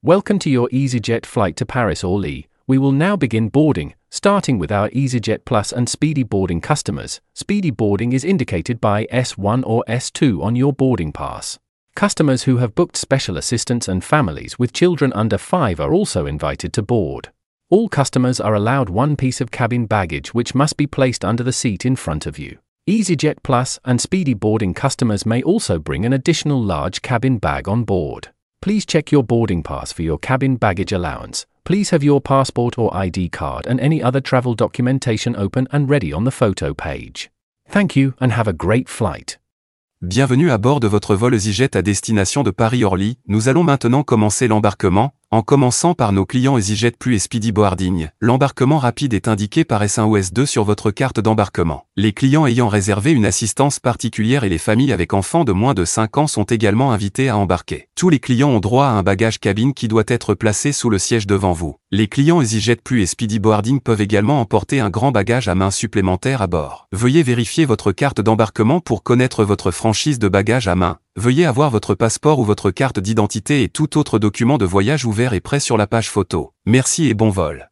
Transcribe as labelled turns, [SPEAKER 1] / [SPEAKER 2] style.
[SPEAKER 1] Welcome to your EasyJet flight to Paris Orly. We will now begin boarding, starting with our EasyJet Plus and Speedy Boarding customers. Speedy Boarding is indicated by S1 or S2 on your boarding pass. Customers who have booked special assistance and families with children under 5 are also invited to board. All customers are allowed one piece of cabin baggage which must be placed under the seat in front of you. EasyJet Plus and Speedy Boarding customers may also bring an additional large cabin bag on board. Please check your boarding pass for your cabin baggage allowance. Please have your passport or ID card and any other travel documentation open and ready on the photo page. Thank you and have a great flight.
[SPEAKER 2] Bienvenue à bord de votre vol EasyJet à destination de Paris-Orly. Nous allons maintenant commencer l'embarquement, en commençant par nos clients EasyJet Plus et Speedy Boarding. L'embarquement rapide est indiqué par S1 ou S2 sur votre carte d'embarquement. Les clients ayant réservé une assistance particulière et les familles avec enfants de moins de 5 ans sont également invités à embarquer. Tous les clients ont droit à un bagage cabine qui doit être placé sous le siège devant vous. Les clients EasyJet Plus et Speedy Boarding peuvent également emporter un grand bagage à main supplémentaire à bord. Veuillez vérifier votre carte d'embarquement pour connaître votre franchise de bagages à main. Veuillez avoir votre passeport ou votre carte d'identité et tout autre document de voyage ouvert et prêt sur la page photo. Merci et bon vol.